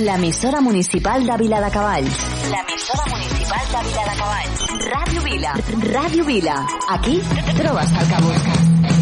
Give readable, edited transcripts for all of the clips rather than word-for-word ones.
L'emissora municipal de Viladecavalls. L'emissora municipal de Viladecavalls. Ràdio Vila. Ràdio Vila. Aquí trobes el que busques.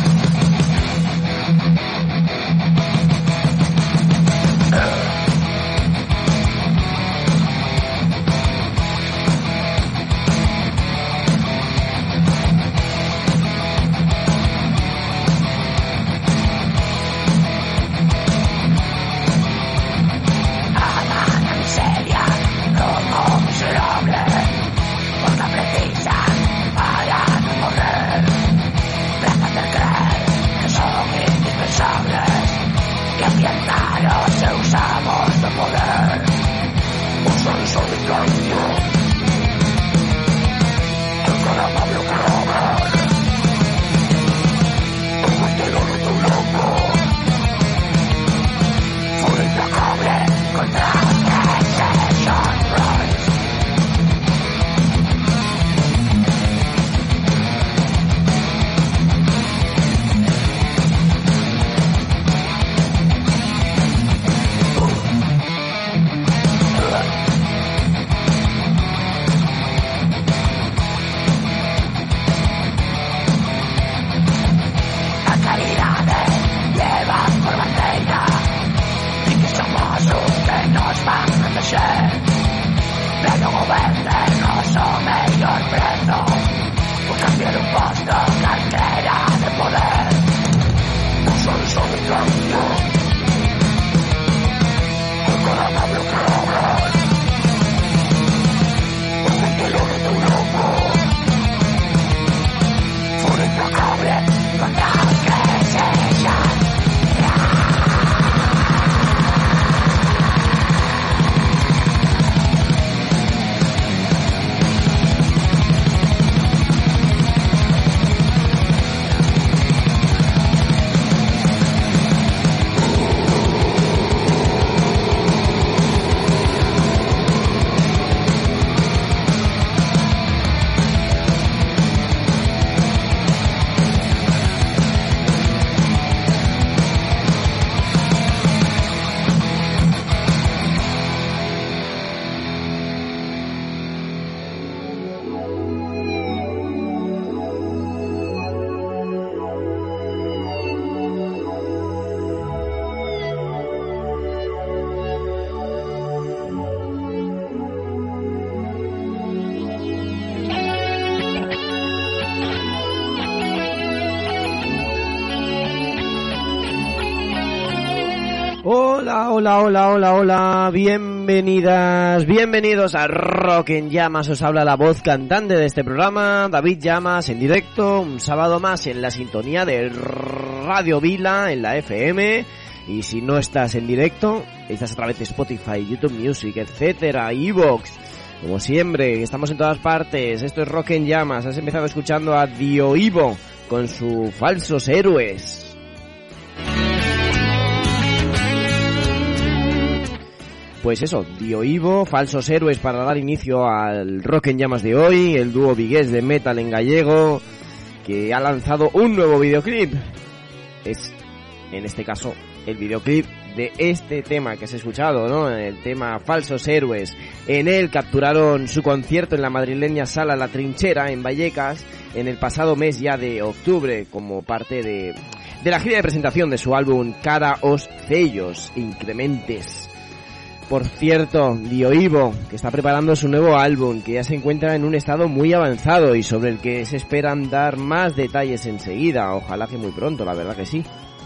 Hola, bienvenidos a Rock en Llamas. Os habla la voz cantante de este programa, David Llamas, en directo, un sábado más en la sintonía de Radio Vila, en la FM. Y si no estás en directo, estás a través de Spotify, YouTube Music, etcétera, iVoox. Como siempre, estamos en todas partes. Esto es Rock en Llamas. Has empezado escuchando a Dio Ivo con su Falsos Héroes. Pues eso, Dio Ivo, Falsos Héroes, para dar inicio al Rock en Llamas de hoy, el dúo vigués de metal en gallego, que ha lanzado un nuevo videoclip. Es, en este caso, el videoclip de este tema que has escuchado, ¿no? El tema Falsos Héroes. En él capturaron su concierto en la madrileña Sala La Trinchera, en Vallecas, en el pasado mes ya de octubre, como parte de la gira de presentación de su álbum Cara os Cellos Incrementes. Por cierto, Dio Ivo, que está preparando su nuevo álbum, que ya se encuentra en un estado muy avanzado y sobre el que se esperan dar más detalles enseguida. Ojalá que muy pronto, la verdad que sí.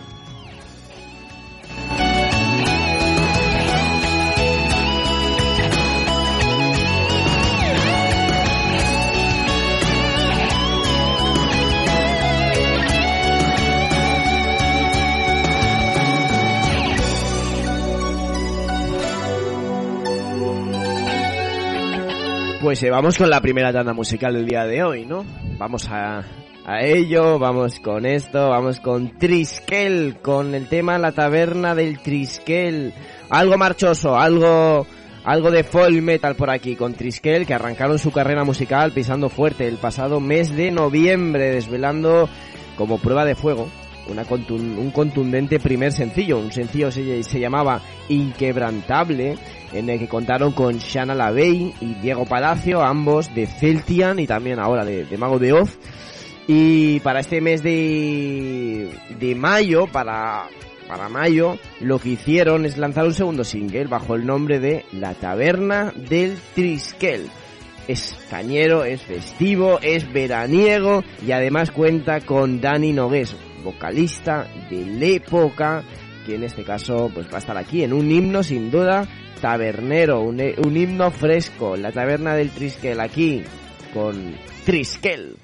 Pues vamos con la primera tanda musical del día de hoy, ¿no? Vamos a ello, vamos con esto, vamos con Triskel, con el tema La Taberna del Triskel. Algo marchoso, algo de folk metal por aquí, con Triskel, que arrancaron su carrera musical pisando fuerte el pasado mes de noviembre, desvelando como prueba de fuego un contundente primer sencillo. Un sencillo se llamaba Inquebrantable, en el que contaron con Shana LaBeouf y Diego Palacio, ambos de Celtian y también ahora de Mago de Oz. Y para este mes de mayo, para mayo, lo que hicieron es lanzar un segundo single bajo el nombre de La Taberna del Triskel. Es cañero, es festivo, es veraniego y además cuenta con Dani Nogués, vocalista de L'Época, que en este caso pues va a estar aquí en un himno sin duda tabernero, un himno fresco, La Taberna del Triskel, aquí con Triskel.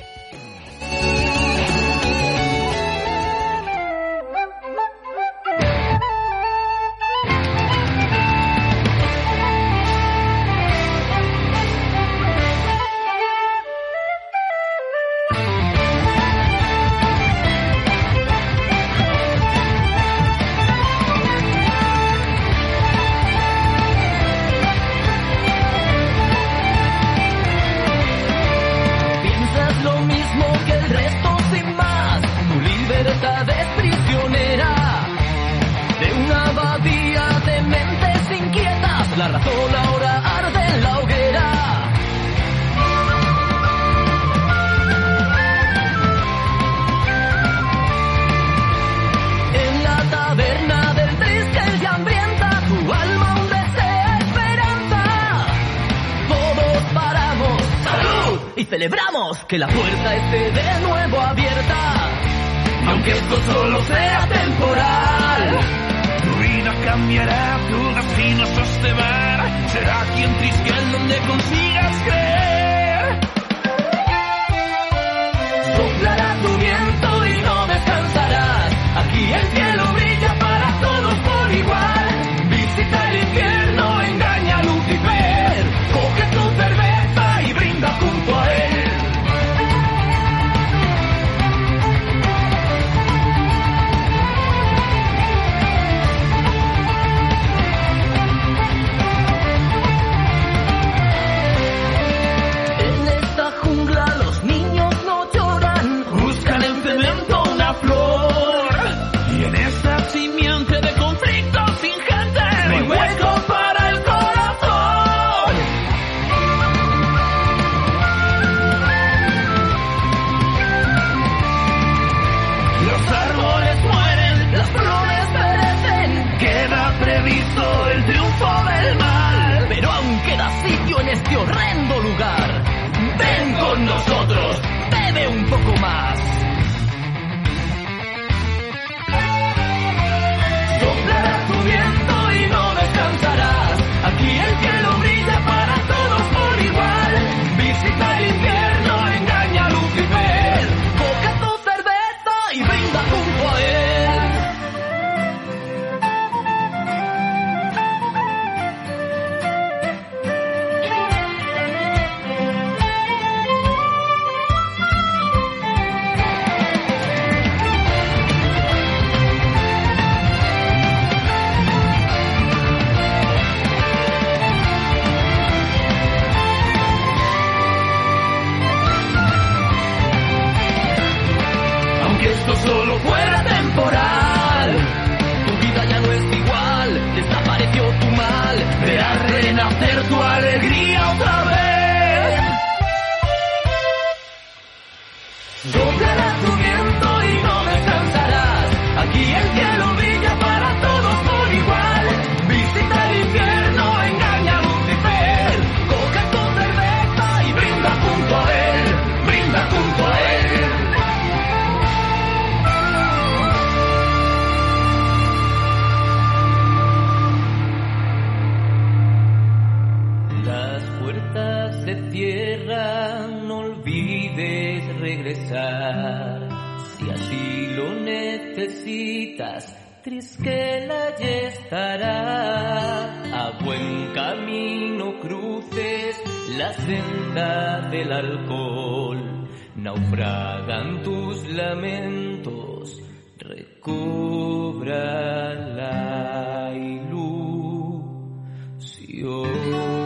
La razón ahora arde en la hoguera. En la taberna del Triskel y hambrienta, tu alma un desea esperanza. Todos paramos, ¡salud! Y celebramos que la puerta esté de nuevo abierta. Y aunque esto solo sea temporal, cambiará, tu destino sostener. Será aquí en Triskel donde consigas creer. Soplará tu viento y no descansarás. Aquí el cielo brilla para todos por igual. Visita el infierno, engaña a Lucifer. Coge tu cerveza y brinda junto a él. Este horrendo lugar. Ven con nosotros, bebe un poco más. Soplará tu viento y no descansarás. Aquí el cielo brilla para todos por igual. Visita el infierno, engaña a Lucifer. Coge tu cerveza y brinda junto a él. Solo fuera temporal, tu vida ya no es igual, desapareció tu mal, verás renacer tu alegría otra vez. Soplará tu viento y no descansarás, aquí el cielo brilla para todos por igual. Visita el infierno, engaña a Lucifer, coge tu cerveza y brinda junto a él, brinda junto a él. No olvides regresar, si así lo necesitas, Triskel allí estará. A buen camino cruces la senda del alcohol, naufragan tus lamentos, recobra la ilusión.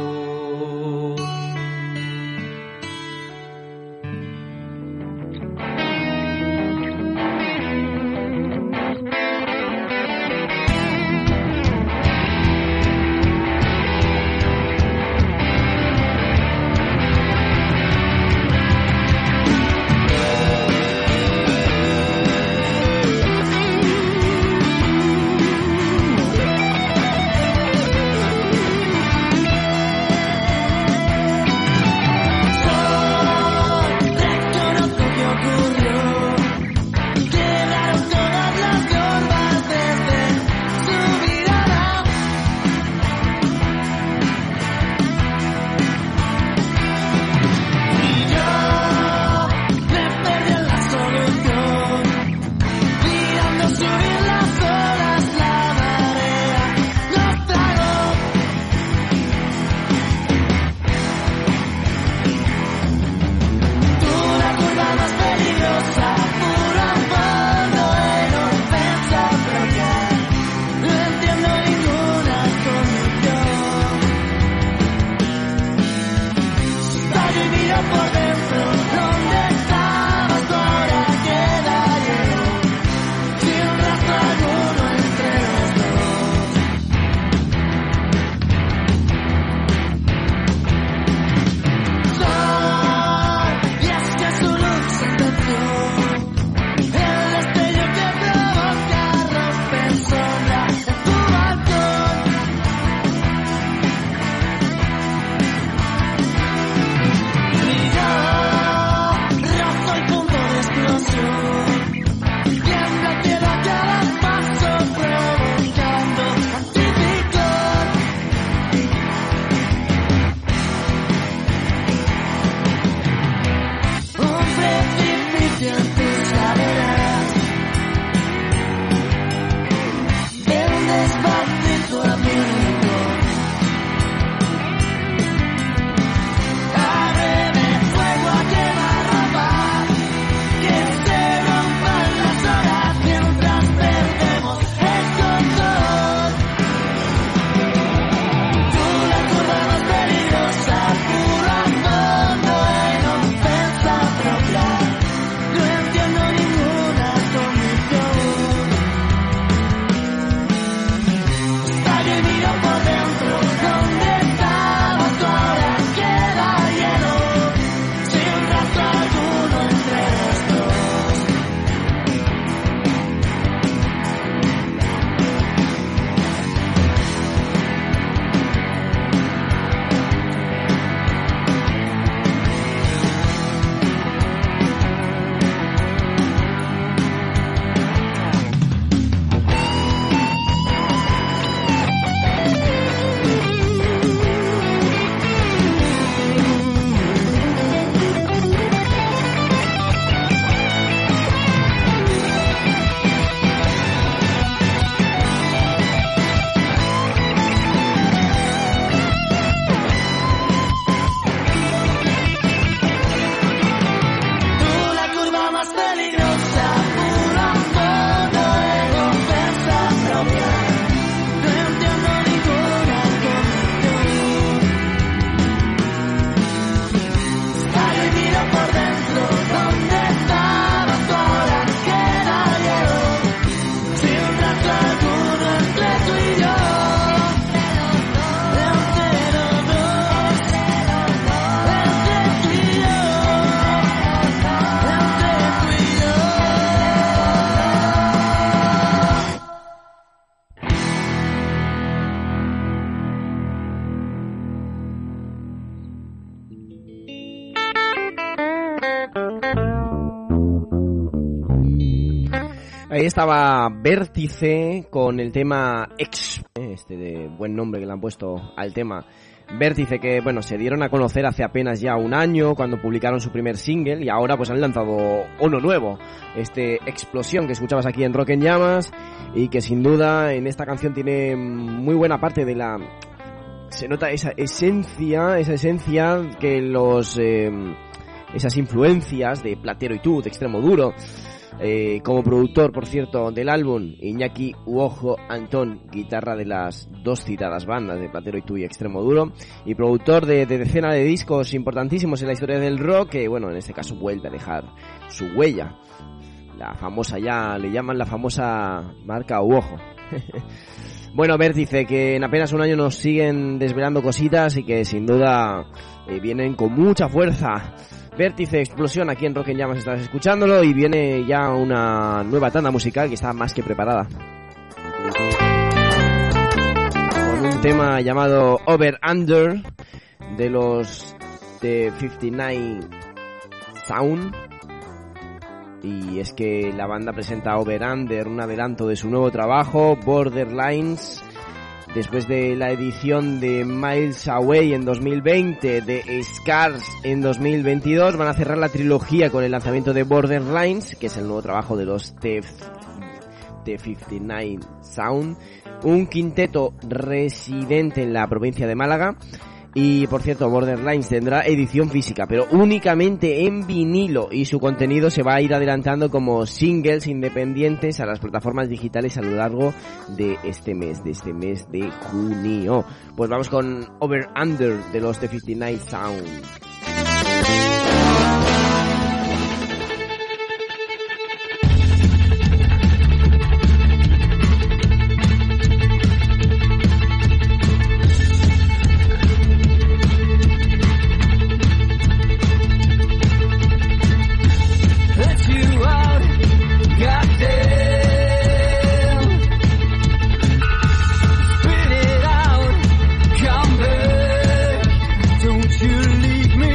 Ahí estaba Vértice con el tema de buen nombre que le han puesto al tema. Vértice, que bueno, se dieron a conocer hace apenas ya un año cuando publicaron su primer single, y ahora pues han lanzado uno nuevo, Explosión, que escuchabas aquí en Rock en Llamas, y que sin duda en esta canción tiene muy buena parte de la... se nota esa esencia que esas influencias de Platero y Tú, de Extremo Duro. Como productor, por cierto, del álbum, Iñaki Uojo Antón, guitarra de las dos citadas bandas de Platero y Tú y Extremo Duro, y productor de decenas de discos importantísimos en la historia del rock, que bueno, en este caso vuelve a dejar su huella, la famosa, ya le llaman la famosa marca Uojo. Bueno, Vértice, que en apenas un año nos siguen desvelando cositas y que sin duda vienen con mucha fuerza. Vértice, Explosión, aquí en Rock en Llamas estás escuchándolo, y viene ya una nueva tanda musical que está más que preparada. Con un tema llamado Over Under de los The 59 Sound. Y es que la banda presenta Over Under, un adelanto de su nuevo trabajo, Borderlines. Después de la edición de Miles Away en 2020, de Scars en 2022, van a cerrar la trilogía con el lanzamiento de Borderlines, que es el nuevo trabajo de los The 59 Sound, un quinteto residente en la provincia de Málaga. Y por cierto, Borderlines tendrá edición física, pero únicamente en vinilo, y su contenido se va a ir adelantando como singles independientes a las plataformas digitales a lo largo de este mes de junio. Pues vamos con Over Under de los The 59 Sound. Leave me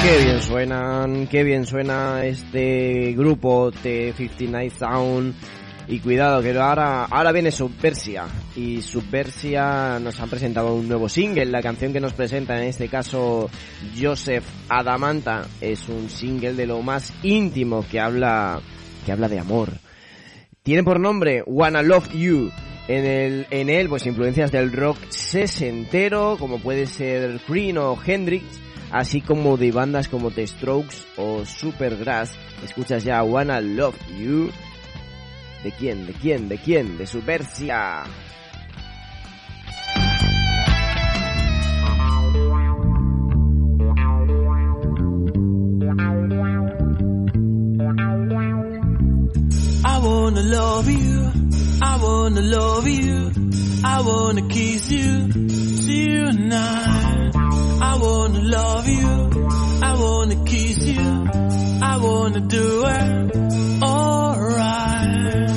Qué bien suena este grupo de 59 Sound. Y cuidado, que ahora viene Subversia. Y Subversia nos han presentado un nuevo single. La canción que nos presenta, en este caso, Joseph Adamanta, es un single de lo más íntimo que habla de amor. Tiene por nombre Wanna Love You. En él, pues influencias del rock sesentero, como puede ser Cream o Hendrix, así como de bandas como The Strokes o Supergrass. Escuchas ya Wanna Love You. ¿De quién? De Subversia. I wanna love you, I wanna love you, I wanna kiss you tonight. I wanna love you, I wanna kiss you, I wanna do it alright.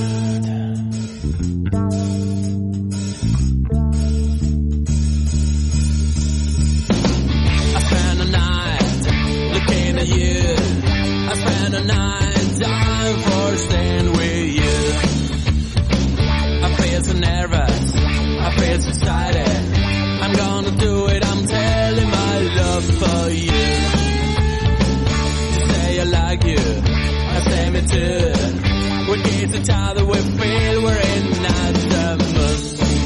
I spent a night looking at you, I spent a night dying for staying with you. I feel so nervous, I feel so excited, I'm gonna do it, I'm telling my love for you. You say I like you, I say me too. We kiss each other, we feel we're in the mood.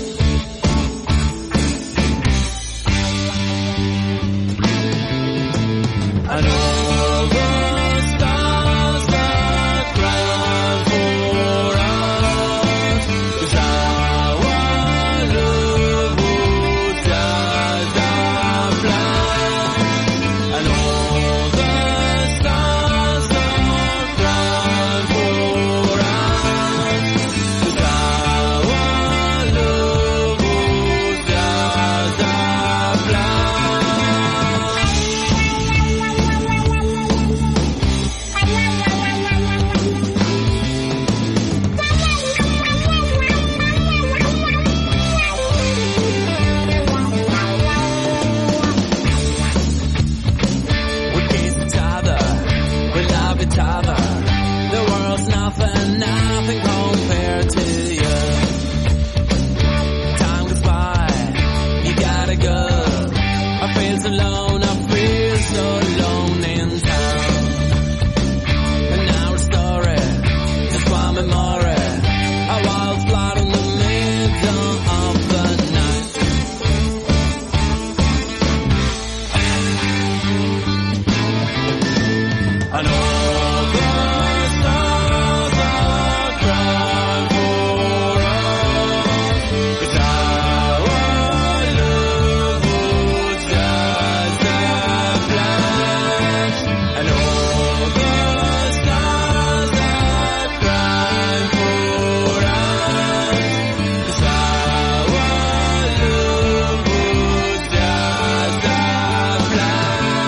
I know the stars that cry for us, 'cause our love would die blind. I know the stars that cry for us, 'cause our love would die blind. We kiss each other, we love each other. The world's nothing compared to you. Time goes by, you gotta go. I feel so alone, I feel so alone in town. And our story is one memory, a wild flood in the middle of the night. I know the stars that cry for us, 'cause our love would die blind. I know the stars that cry for us, 'cause our love would die blind.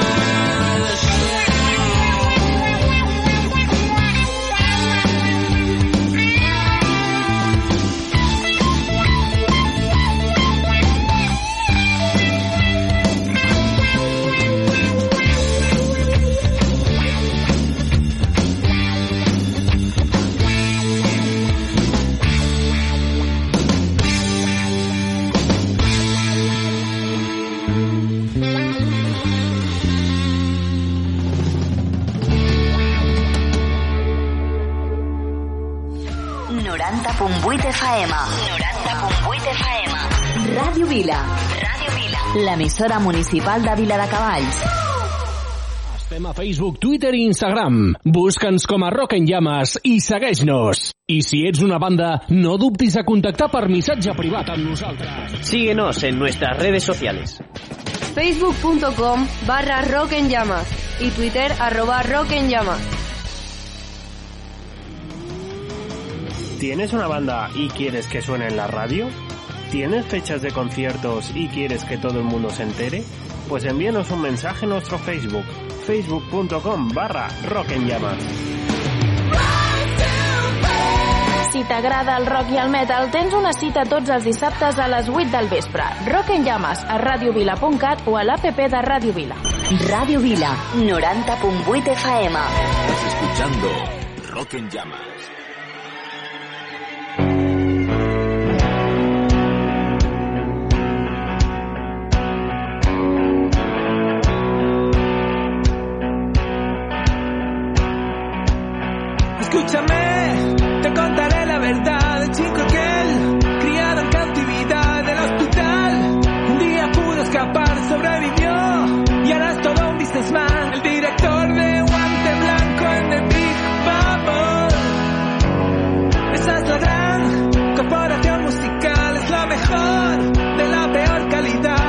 FM. 90.8 FM. Ràdio Vila. L'emissora municipal de Viladecavalls. Estem a Facebook, Twitter i Instagram. Busca'ns com a Rock en Llames i segueix-nos. I si ets una banda, no dubtis a contactar per missatge privat amb nosaltres. Síguenos en nuestras redes sociales. Facebook.com/Rock en Llamas y Twitter @Rock en Llamas. ¿Tienes una banda y quieres que suene en la radio? ¿Tienes fechas de conciertos y quieres que todo el mundo se entere? Pues envíanos un mensaje en nuestro Facebook, facebook.com/Rock en Llamas. Si t'agrada el rock i el metal, tens una cita tots els dissabtes a les 8 del vespre. Rock en Llames, a radiovila.cat o a l'APP de Ràdio Vila. Radio Vila, 90.8 FM. Estás escuchando Rock en Llamas. Escúchame, te contaré la verdad. El chico aquel, criado en cautividad del hospital, un día pudo escapar, sobrevivió y ahora es todo un businessman. El director de Guante Blanco en The Big Bubble. Esa es la gran corporación musical, es la mejor de la peor calidad.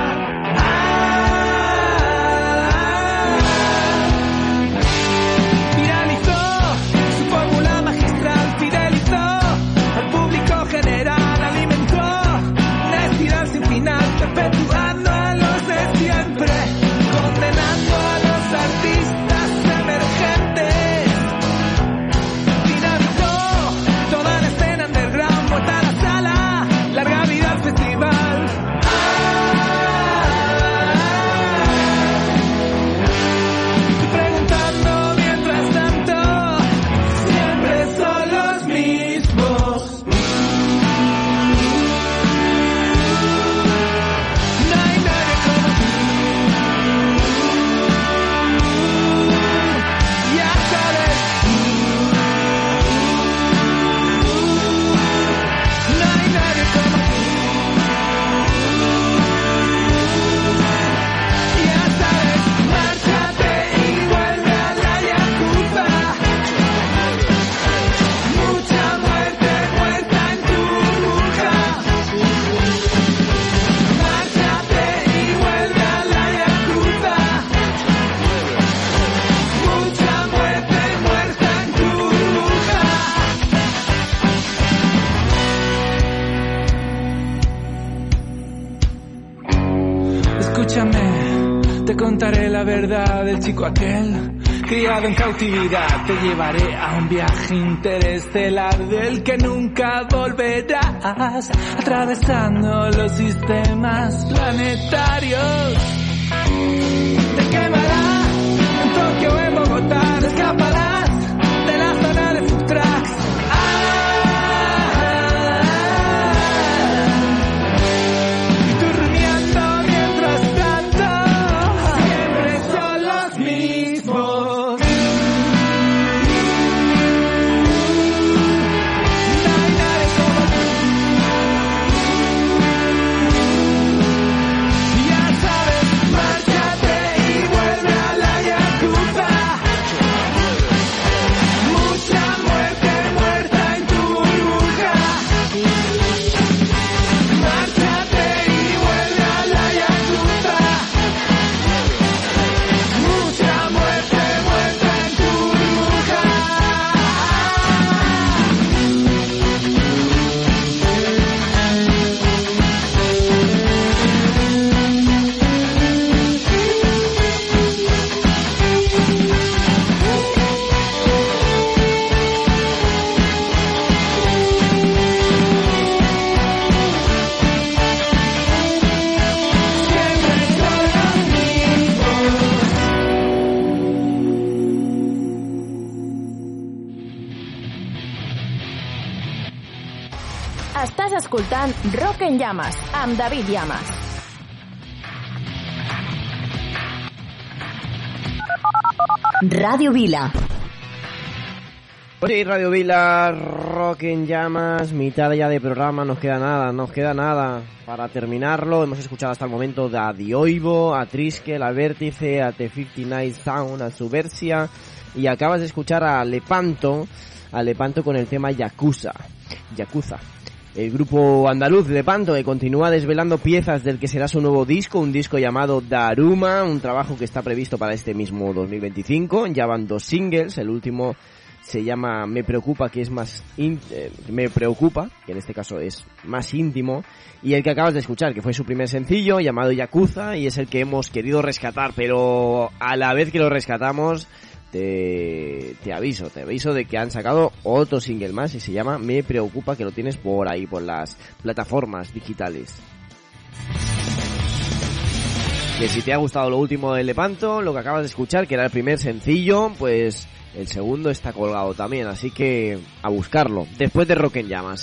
Perpetuando a los de siempre, condenando a los artistas emergentes. Dinamitó toda la escena underground, muerta la sala, larga vida al festival. Estoy preguntando mientras tanto, siempre son los mismos. Escúchame, te contaré la verdad del chico aquel, criado en cautividad. Te llevaré a un viaje interestelar del que nunca volverás, atravesando los sistemas planetarios. Te quemará en Tokio o en Bogotá, te escaparás de la zona de food trucks. Estàs escoltant Rock en Llames, amb David Llamas. Radio Vila. Sí, Radio Vila, Rock en Llamas, mitad ya de programa, nos queda nada para terminarlo. Hemos escuchado hasta el momento a Dioivo, a Triskel, a Vértice, a The59 Sound, a Subversia, y acabas de escuchar a Lepanto con el tema Yakuza. El grupo andaluz Lepanto, que continúa desvelando piezas del que será su nuevo disco, un disco llamado Daruma, un trabajo que está previsto para este mismo 2025. Ya van 2 singles, el último se llama Me Preocupa, que es más Me Preocupa, que en este caso es más íntimo, y el que acabas de escuchar, que fue su primer sencillo, llamado Yakuza, y es el que hemos querido rescatar, pero a la vez que lo rescatamos, te aviso de que han sacado otro single más y se llama Me Preocupa, que lo tienes por ahí, por las plataformas digitales. Que si te ha gustado lo último de Lepanto, lo que acabas de escuchar, que era el primer sencillo, pues el segundo está colgado también, así que a buscarlo. Después de Rock en Llamas,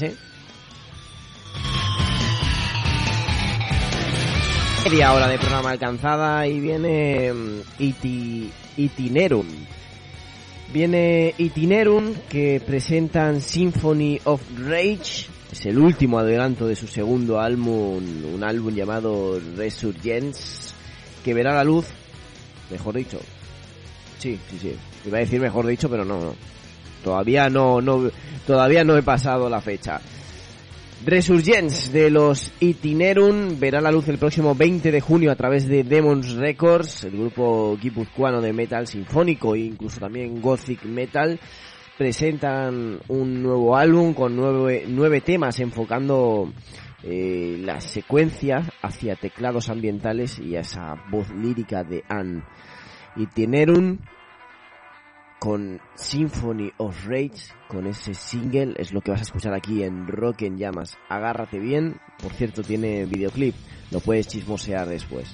Media hora de programa alcanzada y viene Itinerum. Viene Itinerum, que presentan Symphony of Rage. Es el último adelanto de su segundo álbum, un álbum llamado Resurgence, que verá la luz, mejor dicho. Sí. Iba a decir mejor dicho, pero no. Todavía no he pasado la fecha. Resurgence de los Itinerum verá la luz el próximo 20 de junio a través de Demons Records, el grupo guipuzcoano de metal sinfónico e incluso también gothic metal. Presentan un nuevo álbum con 9 temas enfocando la secuencia hacia teclados ambientales y a esa voz lírica de Anne. Itinerum con Symphony of Rage, con ese single, es lo que vas a escuchar aquí en Rock en Llamas. Agárrate bien, por cierto tiene videoclip, lo puedes chismosear después.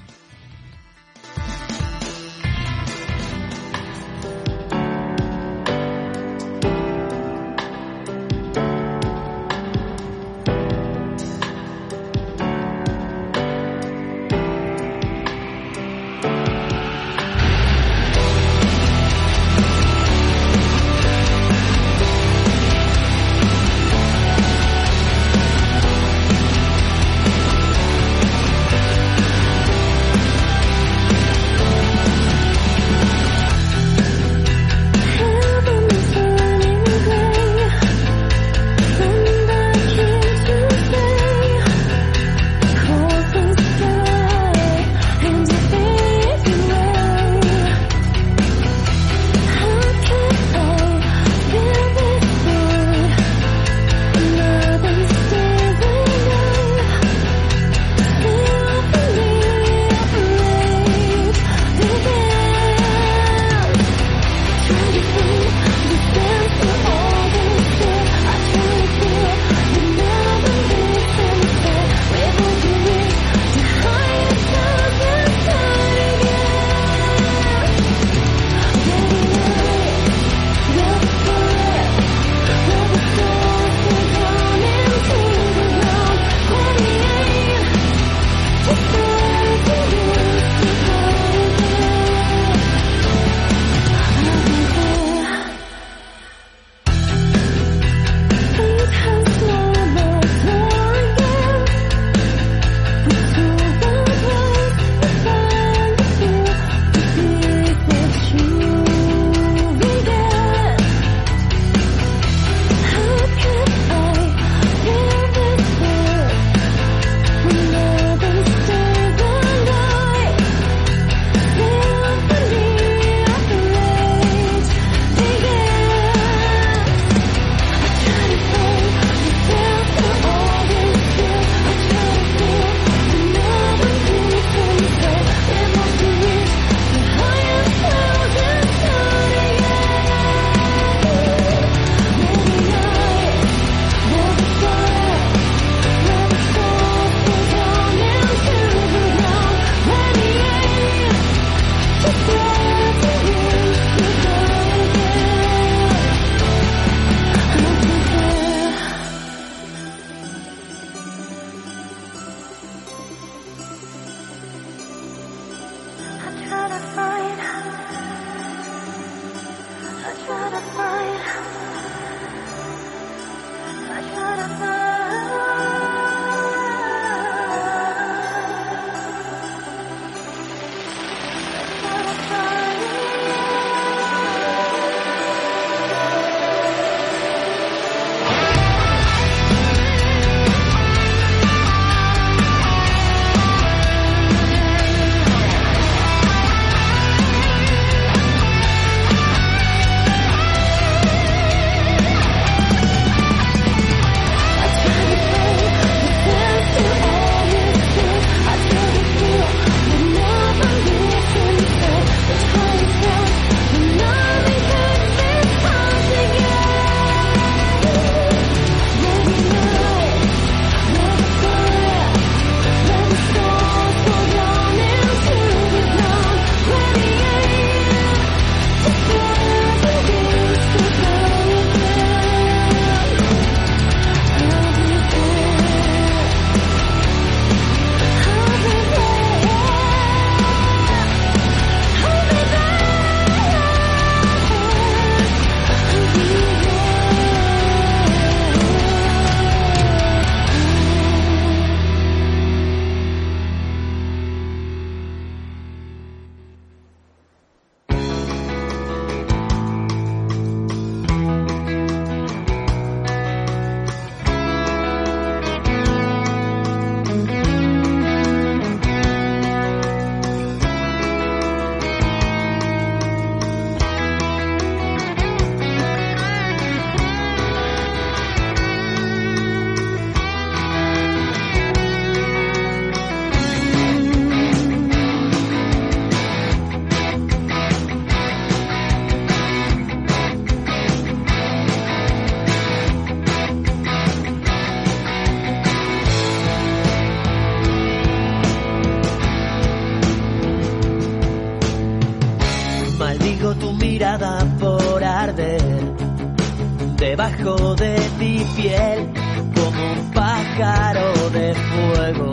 arder debajo de mi piel como un pájaro de fuego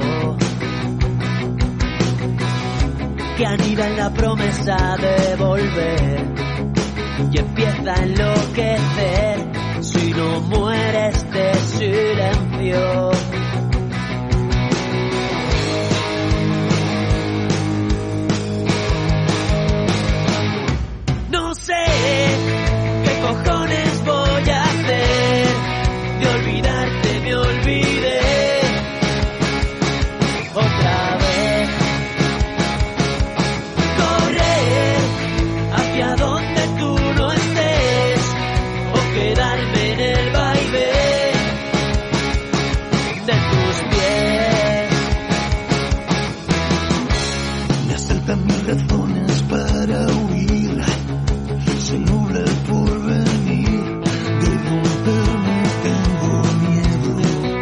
que anida en la promesa de volver y empieza a enloquecer si no muere este silencio. No sé qué cojones voy a hacer, de olvidarte me olvidé otra vez. Correr hacia donde tú no estés o quedarme en el vaivén de tus pies. Me asaltan mis razones para huir, se nubla el porvenir, de romperme tengo miedo.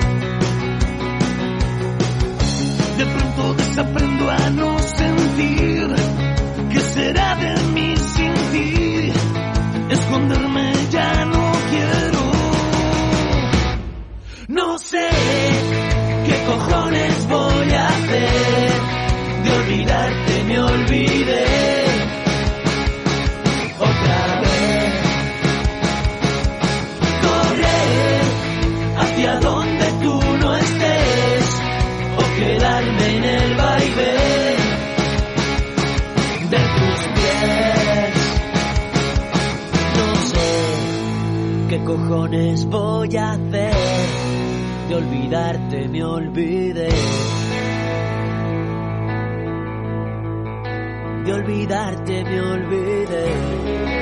De pronto desaprendo a no sentir, ¿qué será de mí sin ti? Esconderme ya no quiero. No sé qué cojones voy a hacer, de olvidarte me olvidé otra vez. Correr hacia donde tú no estés o quedarme en el vaivén de tus pies. No sé qué cojones voy a hacer, de olvidarte me olvidé. De olvidarte me olvidé.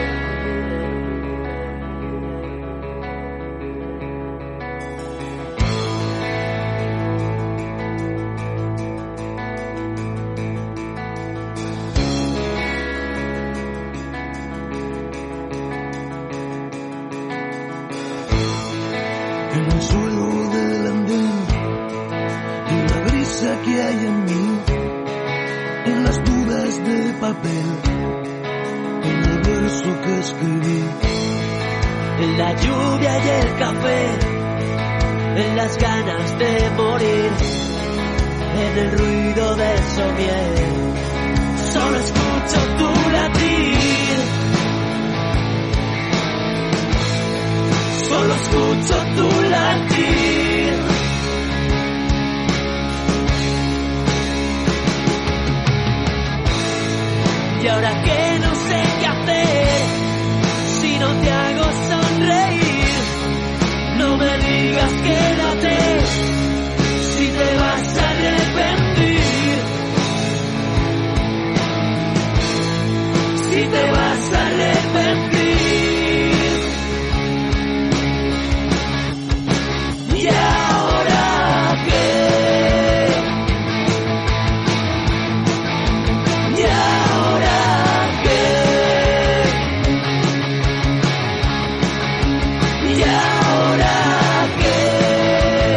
En el suelo del andén, en la brisa que hay en mí, en las dudas de papel, en el verso que escribí, en la lluvia y el café, en las ganas de morir, en el ruido del somier, solo escucho tu latir, solo escucho tu latir. Y ahora que no sé qué hacer, si no te hago sonreír, no me digas quédate, si te vas a arrepentir, si te vas a arrepentir. ¿Y ahora qué? ¿Y ahora qué? ¿Y ahora qué?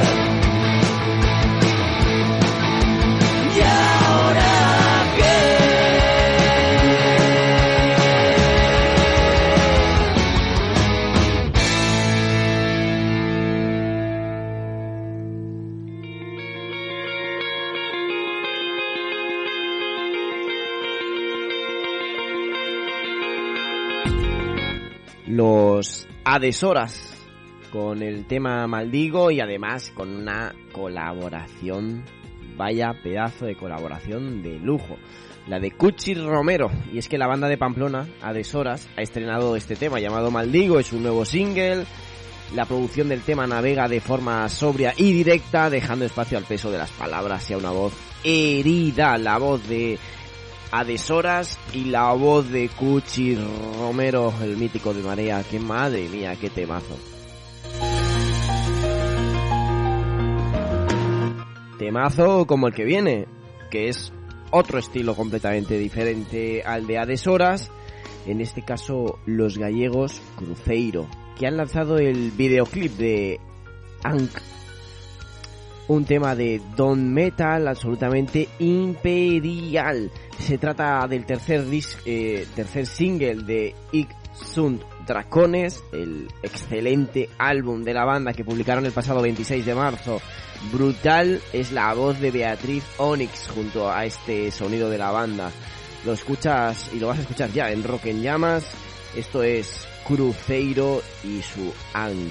¿Y ahora qué? Los Adeshoras con el tema Maldigo y además con una colaboración, vaya pedazo de colaboración de lujo, la de Cuchi Romero. Y es que la banda de Pamplona, Adeshoras, ha estrenado este tema llamado Maldigo, es un nuevo single. La producción del tema navega de forma sobria y directa, dejando espacio al peso de las palabras y a una voz herida, la voz de Adeshoras y la voz de Cuchi Romero, el mítico de Marea. Que madre mía, qué temazo. Temazo como el que viene, que es otro estilo completamente diferente al de Adeshoras, en este caso los gallegos Cruzeiro, que han lanzado el videoclip de Ankh, un tema de Don Metal absolutamente imperial. Se trata del tercer single de Ik Sunt Dracones, el excelente álbum de la banda que publicaron el pasado 26 de marzo. Brutal es la voz de Beatriz Onyx junto a este sonido de la banda. Lo escuchas y lo vas a escuchar ya en Rock en Llamas. Esto es Cruzeiro y su Ang.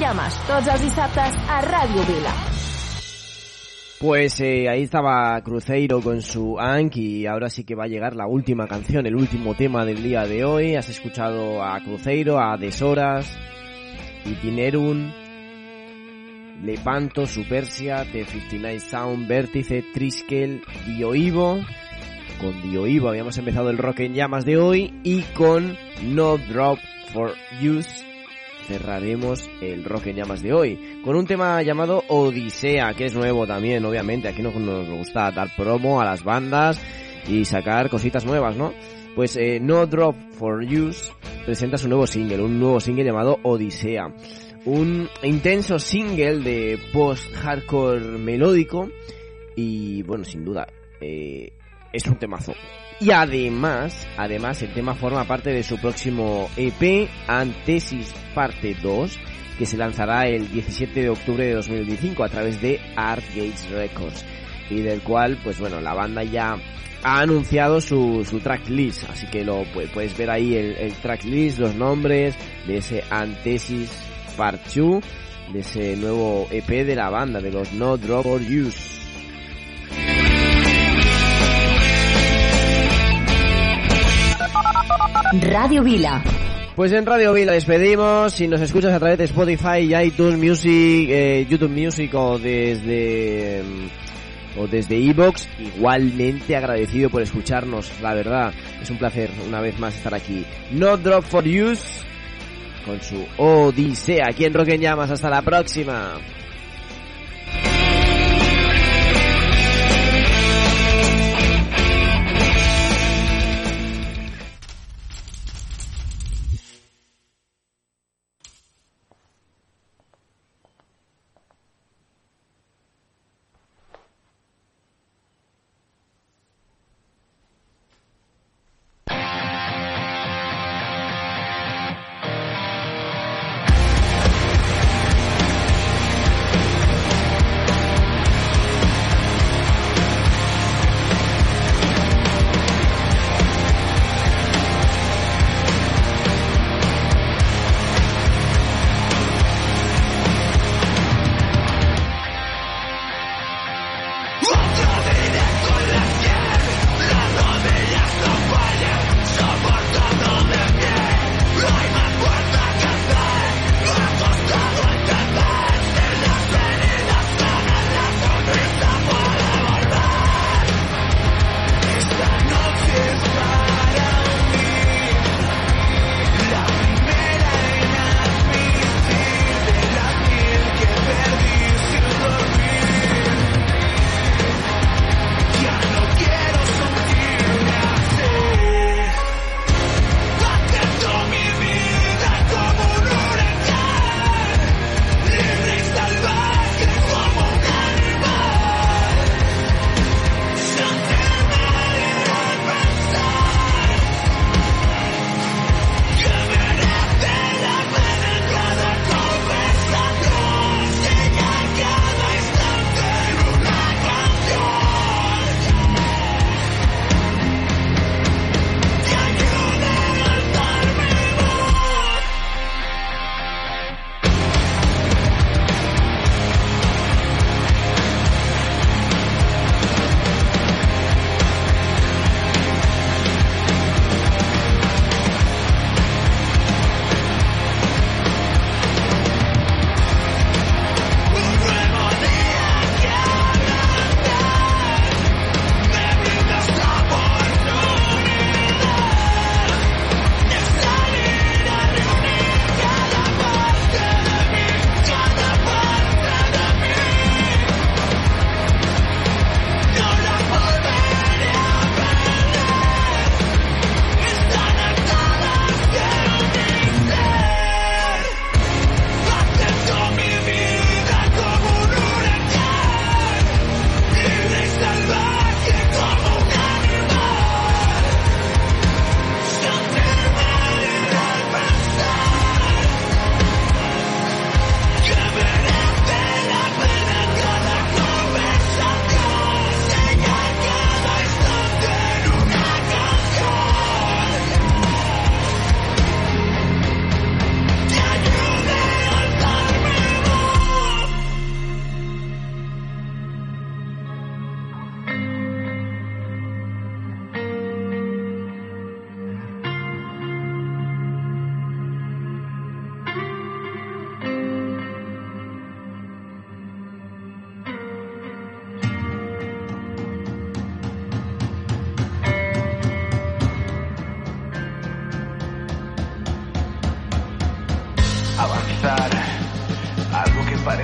Llamas, tots els dissabtes a Ràdio Vila. Pues ahí estaba Cruzeiro con su Ank y ahora sí que va a llegar la última canción, el último tema del día de hoy. Has escuchado a Cruzeiro, a Desoras, Itinerum, Lepanto, Supersia, T59 Sound, Vértice, Triskel, Dioivo. Con Dioivo habíamos empezado el Rock en Llamas de hoy y con No Drop for Use cerraremos el Rock en Llamas de hoy con un tema llamado Odisea, que es nuevo también, obviamente. Aquí nos gusta dar promo a las bandas y sacar cositas nuevas, ¿no? Pues No Drop for Use presenta su nuevo single, un nuevo single llamado Odisea. Un intenso single de post-hardcore melódico y, bueno, sin duda, es un temazo. Y además el tema forma parte de su próximo EP, Antesis Parte 2, que se lanzará el 17 de octubre de 2025 a través de Art Gates Records, y del cual, pues bueno, la banda ya ha anunciado su tracklist, así que lo puedes ver ahí el tracklist, los nombres de ese Antesis Part 2, de ese nuevo EP de la banda, de los No Drop for Use. Radio Vila. Pues en Radio Vila despedimos. Si nos escuchas a través de Spotify, iTunes Music, YouTube Music o desde iVoox, igualmente agradecido por escucharnos. La verdad, es un placer una vez más estar aquí. No Drop for Use con su Odisea aquí en Rock en Llamas. Hasta la próxima.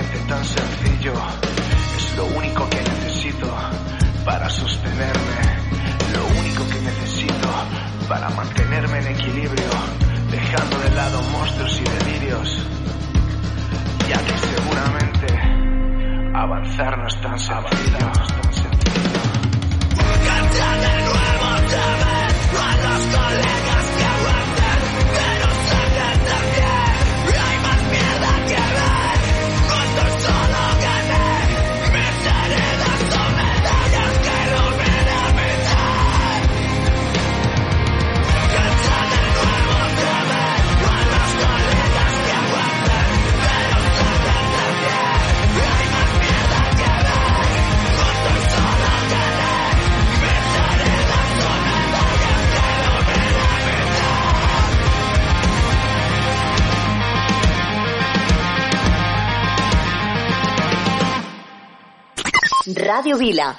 parece tan sencillo. Es lo único que necesito para sostenerme, lo único que necesito para mantenerme en equilibrio, dejando de lado monstruos y delirios, ya que seguramente avanzar no es tan sencillo. Cantar de nuevo otra vez a los colegas que aguantan, pero sangran también, hay más mierda que ver, no estoy solo, gané, mis heridas son medallas que no me da mitad. Cantar de nuevo otra vez a los colegas que aguantan, pero sangran también, hay más mierda que ver, no estoy solo, gané. Radio Vila.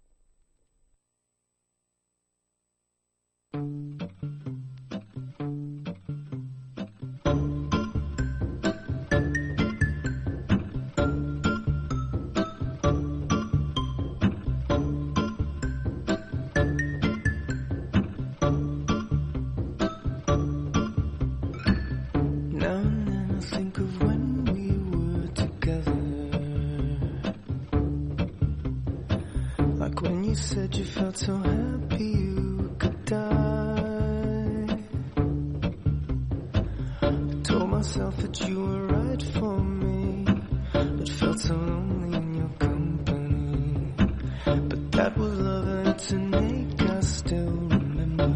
So happy you could die. I told myself that you were right for me, but felt so lonely in your company. But that was love and it's an ache I still remember.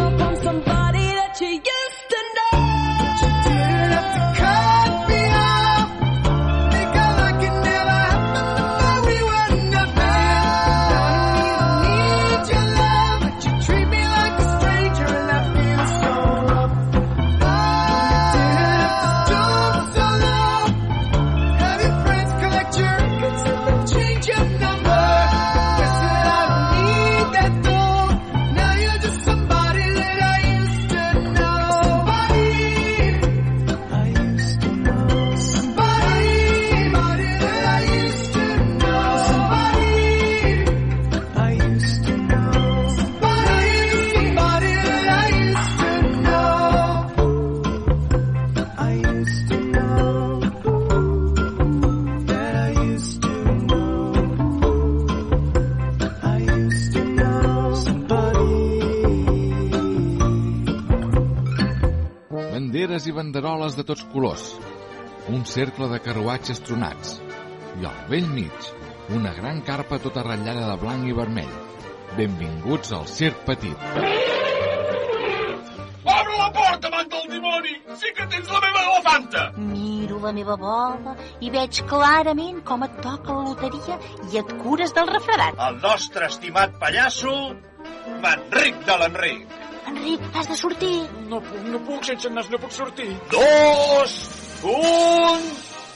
You didn't have to cut me off. banderes i banderoles de tots colors, un cercle de carruatges tronats i al vell mig una gran carpa tota ratllada de blanc i vermell. Benvinguts al Circ Petit. Obre la porta, amant del dimoni! Sí que tens la meva elefanta! Miro la meva bola i veig clarament com et toca la loteria i et cures del refredat. El nostre estimat pallasso, Manric de l'Enric. Enric, has de sortir. No puc, sense nas no puc sortir. 2, 1...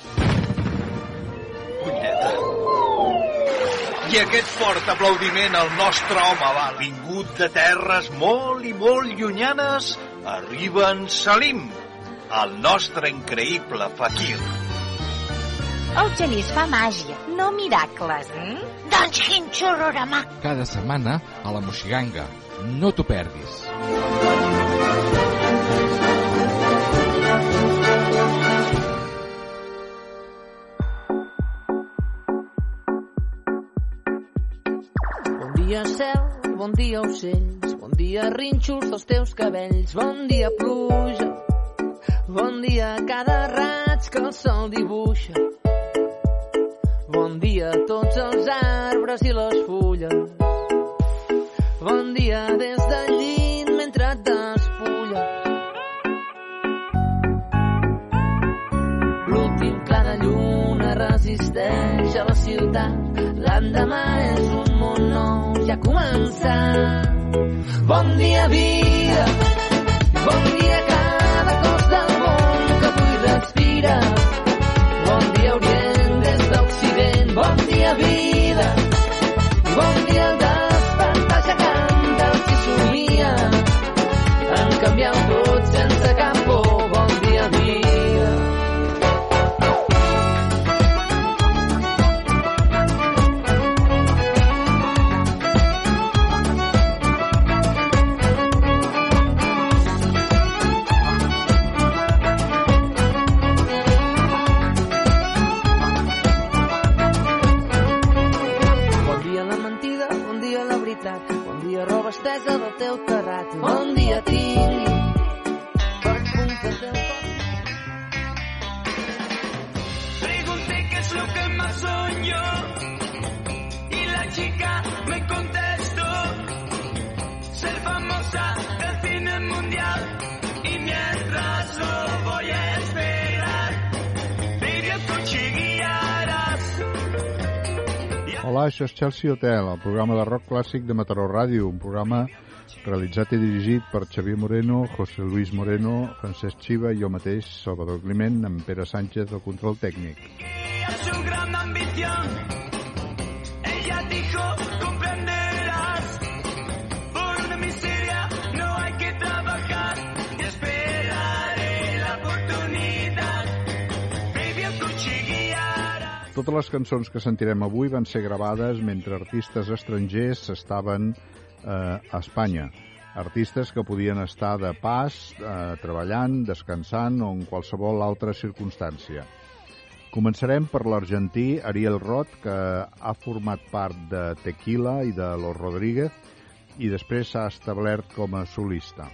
Punyeta. I aquest fort aplaudiment al nostre home va vingut de terres molt i molt llunyanes. Arriba en Salim, el nostre increïble fakir. El Genís fa màgia, no miracles, Doncs quin xorrorama. Cada setmana a la Moixiganga. No t'ho perdis. Bon dia cel, bon dia ocells, bon dia rínxols dels teus cabells, bon dia pluja, bon dia cada raig que el sol dibuixa, bon dia a tots els arbres i les fulles, bon dia des del llit mentre et despulles. L'últim clar de lluna resisteix a la ciutat, l'endemà és un món nou, ja ha començat. Bon dia vida, bon dia cada cos del món que avui respira, bon dia Orient des d'Occident, bon dia vida, bon dia el despertar gegant dels qui somia, en canviar tot sense cap por, bon dia vida. Estesa del teu terrat. Bon dia tingui per punts del teu cor. Pregunté qué es lo que más soñó y la chica me contestó ser famosa del cine mundial y mientras lo voy a esperar pidió coche guiarás. Hola, això és Chelsea Hotel, el programa de rock clàssic de Mataró Ràdio, un programa realitzat i dirigit per Xavier Moreno, José Luis Moreno, Francesc Xiva i jo mateix, Salvador Climent, amb Pere Sánchez, el control tècnic. Su gran ambición, ella dijo, comprenderás, por una miseria no hay que trabajar, y esperaré la oportunidad, baby el coche guiará. Totes les cançons que sentirem avui van ser gravades mentre artistes estrangers estaven a Espanya. Artistes que podien estar de pas, treballant, descansant o en qualsevol altra circumstància. Començarem per l'argentí Ariel Roth, que ha format part de Tequila i de Los Rodríguez i després s'ha establert com a solista.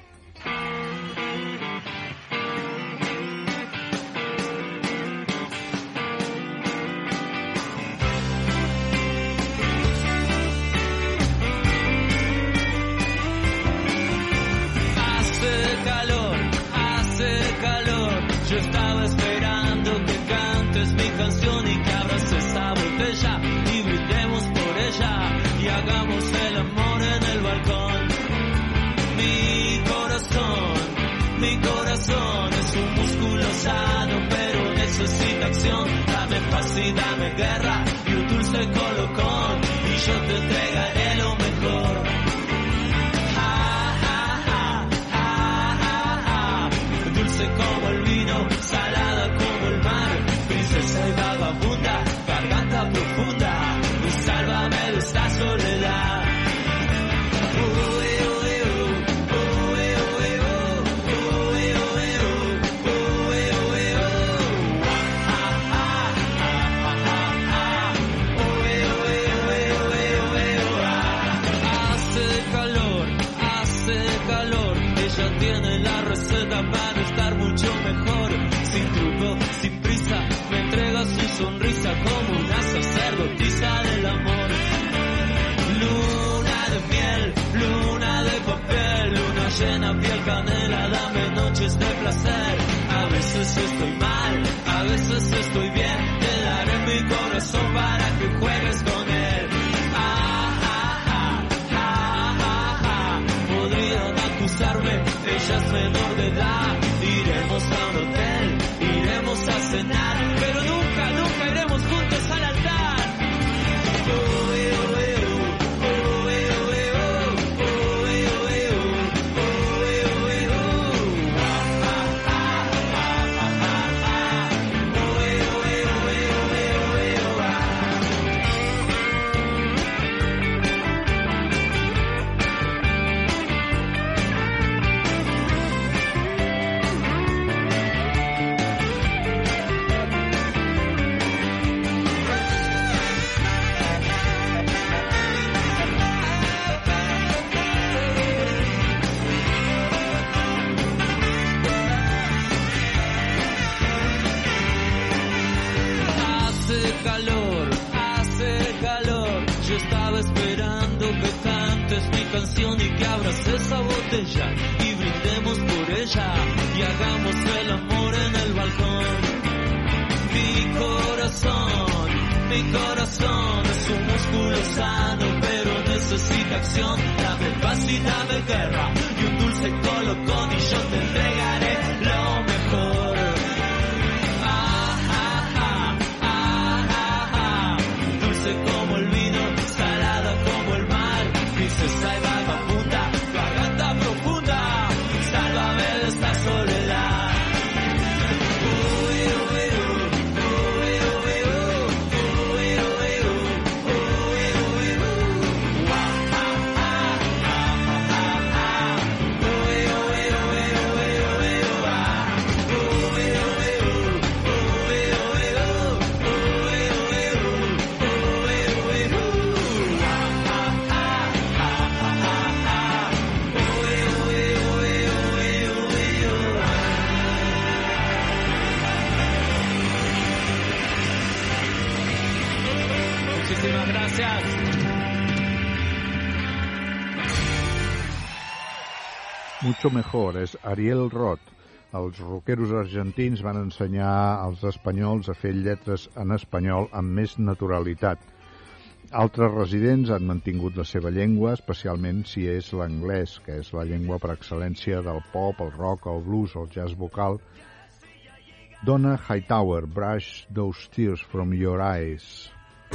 Yo estaba esperando que cantes mi canción y que abras esa botella y brindemos por ella y hagamos el amor en el balcón. Mi corazón es un músculo sano, pero necesita acción. Dame paz y dame guerra y un dulce colocón y yo te entregaré lo mejor. Dulce como el vino, salada como el mar, princesa y vagabunda, garganta profunda, y sálvame de esta soledad. Hace calor, ella tiene la receta para estar mucho canela, dame noches de placer. A veces estoy mal, a veces estoy bien. Te daré mi corazón para que juegues con él. Podrían acusarme, ella es menor de edad. Iremos a un hotel, iremos a cenar, pero nunca, nunca iremos juntos al altar. Y que abras esa botella y brindemos por ella y hagamos el amor en el balcón. Mi corazón es un músculo sano, pero necesita acción. Dame paz y dame guerra y un dulce colocón y yo te entregaré lo mejor. Dulce como el vino, salada como el mar, princesa y vagabunda, garganta profunda, sálvame de esta soledad. Mucho mejor és Ariel Roth. Els rockeros argentins van ensenyar als espanyols a fer lletres en espanyol amb més naturalitat. Altres residents han mantingut la seva llengua, especialment si és l'anglès, que és la llengua per excel·lència del pop, el rock, el blues, el jazz vocal. Donna Hightower, Brush Those Tears From Your Eyes.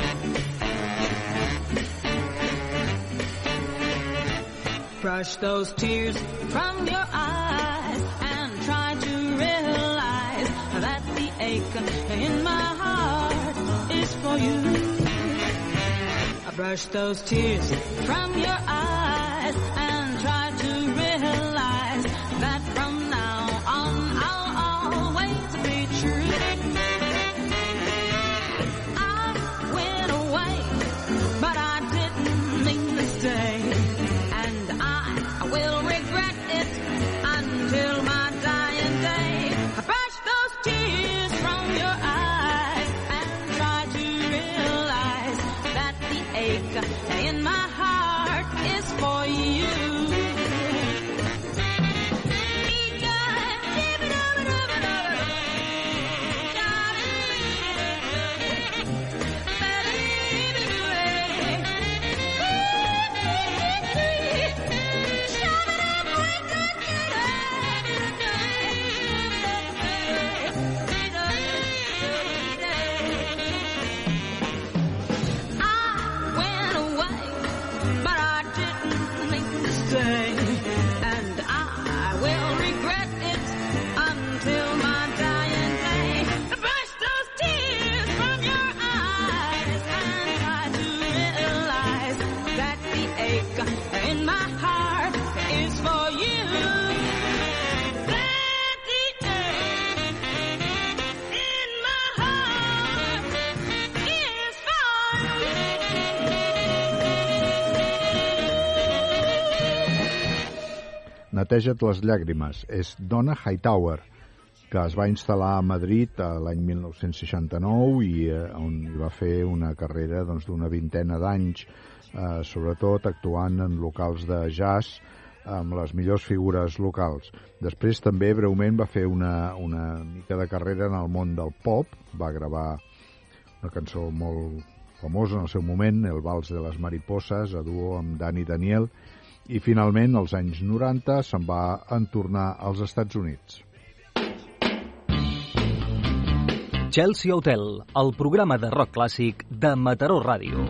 Brush those tears from your eyes and try to realize that the ache in my heart is for you. Brush those tears from your eyes and try to realize that from now on I'll always be true. I went away, but I didn't mean to stay. Will regret it until my dying day. Brush those tears from your eyes and try to realize that the ache in my heart is for you. Neteja't les llàgrimes. És Donna Hightower, que es va instal·lar a Madrid l'any 1969 i on va fer una carrera d'una vintena d'anys, sobretot actuant en locals de jazz, amb les millors figures locals. Després també breument va fer una mica de carrera en el món del pop, va gravar una cançó molt famosa en el seu moment, El vals de les mariposas, a duo amb Dani Daniel, i finalment, als anys 90, se'n va entornar als Estats Units. Chelsea Hotel, el programa de rock clàssic de Mataró Ràdio.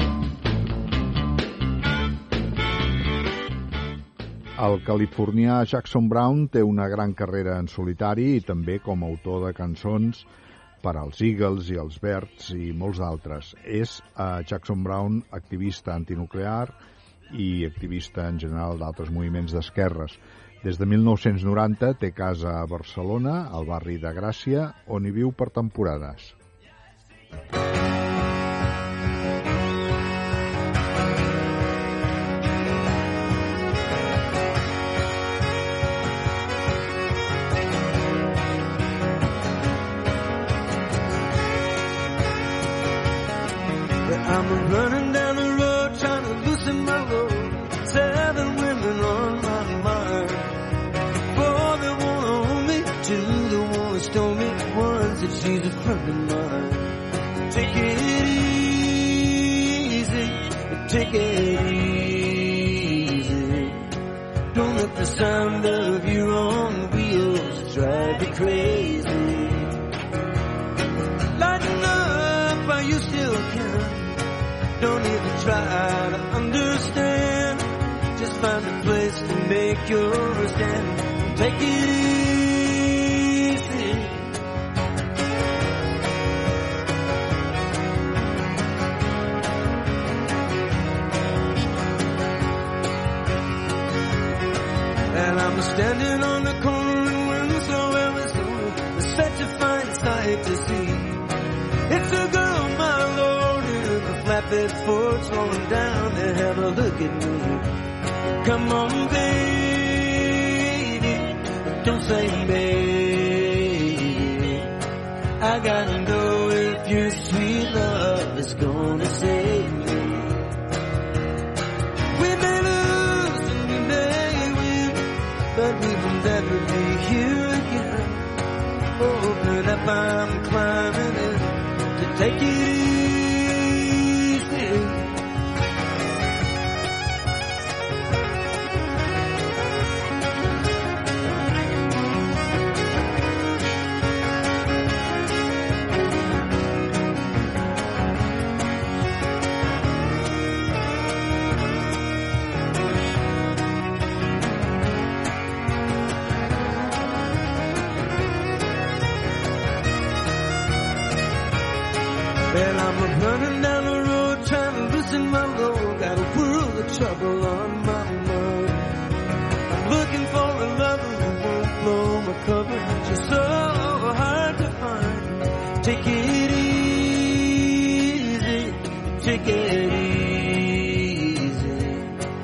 El californià Jackson Browne té una gran carrera en solitari i també com a autor de cançons per als Eagles i els Birds i molts d'altres. És Jackson Browne activista antinuclear i activista en general d'altres moviments d'esquerres. Des de 1990 té casa a Barcelona, al barri de Gràcia, on hi viu per temporades. I'm running down the road trying to loosen my load. 7 women on my mind. 4 that wanna own me, 2 that wanna stone me, 1 said she's a friend of mine. Take it easy, take it easy. Don't let the sound of your own wheels drive you crazy. Lighten up while you still can. Don't even try to understand. Just find a place to make your stand. Take it easy. And I'm standing on the corner in Winslow, Arizona. It's such a fine sight to see. It's a girl, my lord, in a flatbed Ford slowing down to have a look at me. Come on, baby, don't say baby. I gotta know if your sweet love is gonna save me. We may lose and we may win, but we will never be here again. Open up, I'm climbing in to take it easy. And I'm running down the road trying to loosen my load. Got a world of trouble on my mind. I'm looking for a lover who won't blow my cover. She's so hard to find. Take it easy, take it easy.